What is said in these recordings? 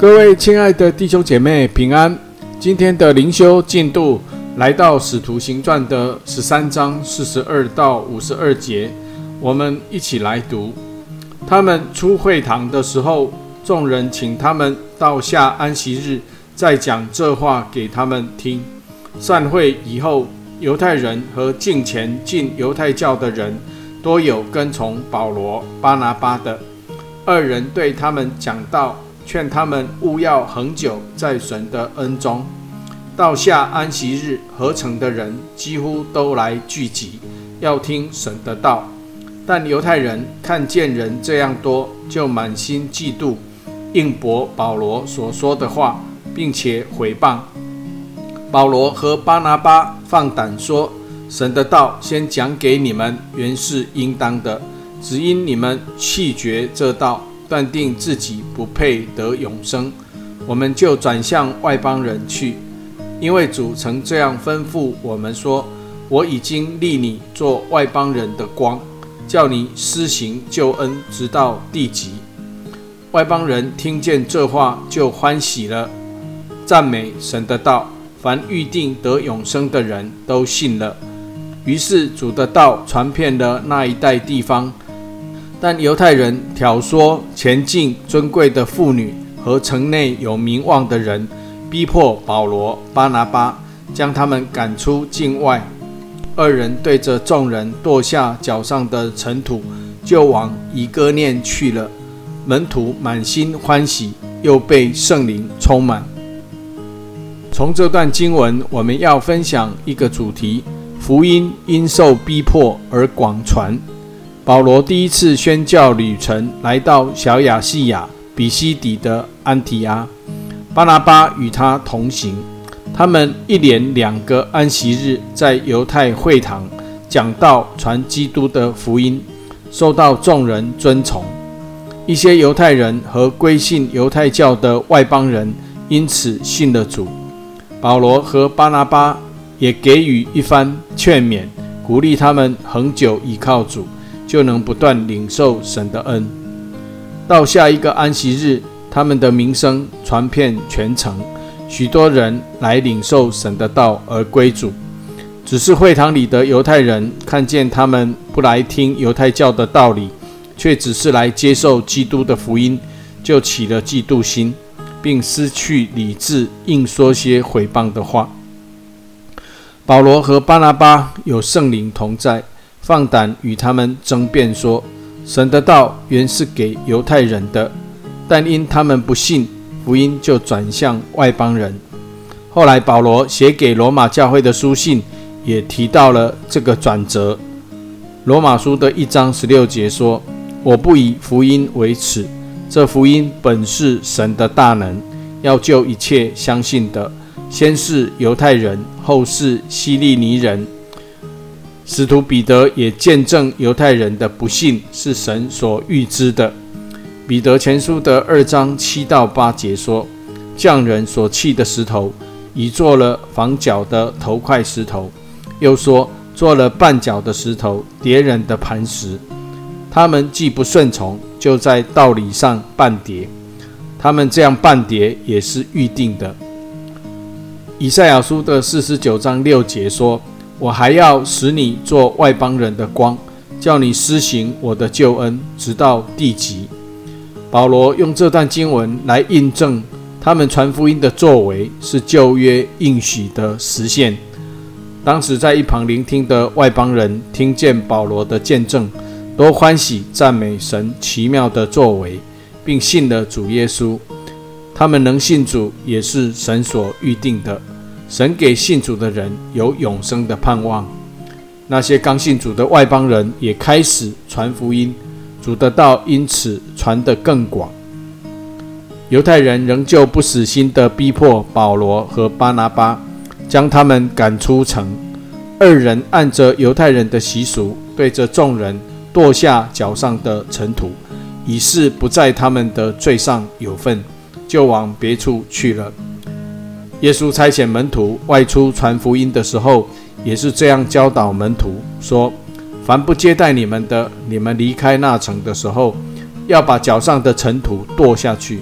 各位亲爱的弟兄姐妹平安，今天的灵修进度来到使徒行传的13章42到52节，我们一起来读。他们出会堂的时候，众人请他们到下安息日再讲这话给他们听。散会以后，犹太人和敬虔进犹太教的人多有跟从保罗、巴拿巴的，二人对他们讲道，劝他们务要恒久在神的恩中。到下安息日，合城的人几乎都来聚集，要听神的道。但犹太人看见人这样多，就满心嫉妒，应驳保罗所说的话，并且毁谤。保罗和巴拿巴放胆说，神的道先讲给你们，原是应当的，只因你们弃绝这道，断定自己不配得永生，我们就转向外邦人去。因为主曾这样吩咐我们说，我已经立你做外邦人的光，叫你施行救恩直到地极。外邦人听见这话就欢喜了，赞美神的道，凡预定得永生的人都信了。于是主的道传遍了那一带地方。但犹太人挑唆前进尊贵的妇女和城内有名望的人，逼迫保罗、巴拿巴，将他们赶出境外。二人对着众人跺下脚上的尘土，就往以哥念去了。门徒满心欢喜，又被圣灵充满。从这段经文，我们要分享一个主题：福音因受逼迫而广传。保罗第一次宣教旅程来到小亚细亚比西底的安提阿，巴拿巴与他同行。他们一连2个安息日在犹太会堂讲道，传基督的福音，受到众人尊崇。一些犹太人和归信犹太教的外邦人因此信了主。保罗和巴拿巴也给予一番劝勉，鼓励他们恒久依靠主，就能不断领受神的恩。到下一个安息日，他们的名声传遍全城，许多人来领受神的道而归主。只是会堂里的犹太人看见他们不来听犹太教的道理，却只是来接受基督的福音，就起了嫉妒心，并失去理智，硬说些毁谤的话。保罗和巴拿巴有圣灵同在，放胆与他们争辩说，神的道原是给犹太人的，但因他们不信，福音就转向外邦人。后来保罗写给罗马教会的书信也提到了这个转折。罗马书的1章16节说，我不以福音为耻，这福音本是神的大能，要救一切相信的，先是犹太人，后是希利尼人。使徒彼得也见证犹太人的不信是神所预知的。彼得前书的2章7到8节说，匠人所弃的石头，已做了房角的头块石头，又说做了绊脚的石头，跌人的磐石。他们既不顺从，就在道理上絆跌。他们这样絆跌也是预定的。以赛亚书的49章6节说，我还要使你做外邦人的光，叫你施行我的救恩直到地极。保罗用这段经文来印证他们传福音的作为是旧约应许的实现。当时在一旁聆听的外邦人听见保罗的见证，都欢喜赞美神奇妙的作为，并信了主耶稣。他们能信主也是神所预定的，神给信主的人有永生的盼望。那些刚信主的外邦人也开始传福音，主的道因此传得更广。犹太人仍旧不死心地逼迫保罗和巴拿巴，将他们赶出城。二人按着犹太人的习俗，对着众人跺下脚上的尘土，以示不在他们的罪上有份，就往别处去了。耶稣差遣门徒外出传福音的时候，也是这样教导门徒说，凡不接待你们的，你们离开那城的时候，要把脚上的尘土跺下去，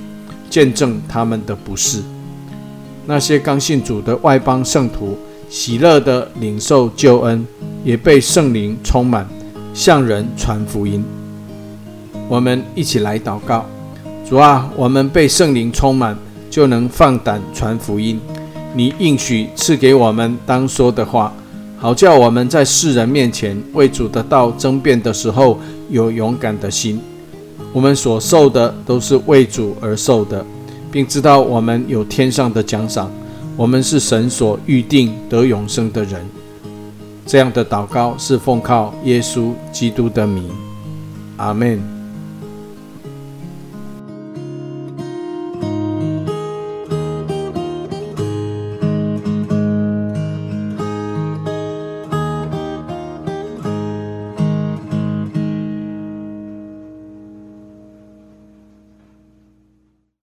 见证他们的不是。那些刚信主的外邦圣徒喜乐地领受救恩，也被圣灵充满，向人传福音。我们一起来祷告。主啊，我们被圣灵充满，就能放胆传福音。你应许赐给我们当说的话，好叫我们在世人面前为主的道争辩的时候有勇敢的心。我们所受的都是为主而受的，并知道我们有天上的奖赏，我们是神所预定得永生的人。这样的祷告是奉靠耶稣基督的名，阿们。